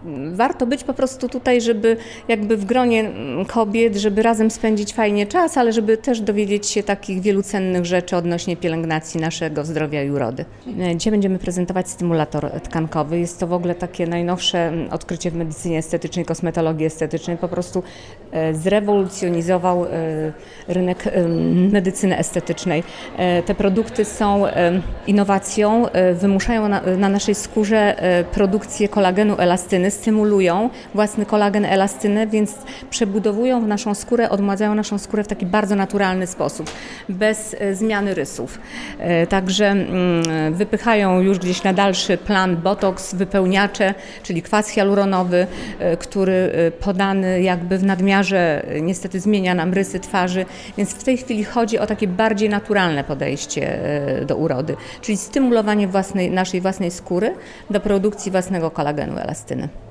Warto być po prostu tutaj, żeby jakby w gronie kobiet, żeby razem spędzić fajnie czas, ale żeby też dowiedzieć się takich wielu cennych rzeczy odnośnie pielęgnacji naszego zdrowia i urody. Dzisiaj będziemy prezentować stymulator tkankowy. Jest to w ogóle takie najnowsze odkrycie w medycynie estetycznej, kosmetologii estetycznej. Po prostu zrewolucjonizował rynek medycyny estetycznej. Te produkty są innowacją, wymuszają na naszej skórze produkcję kolagenu elastyny, stymulują własny kolagen elastyny, więc przebudowują naszą skórę, odmładzają naszą skórę w taki bardzo naturalny sposób, bez zmiany rysów. Także wypychają już gdzieś na dalszy plan botoks, wypełniacze, czyli kwas hialuronowy, który podany jakby w nadmiarze niestety zmienia nam rysy twarzy, więc w tej chwili chodzi o takie bardziej naturalne podejście do urody, czyli stymulowanie naszej własnej skóry do produkcji własnego kolagenu elastyny.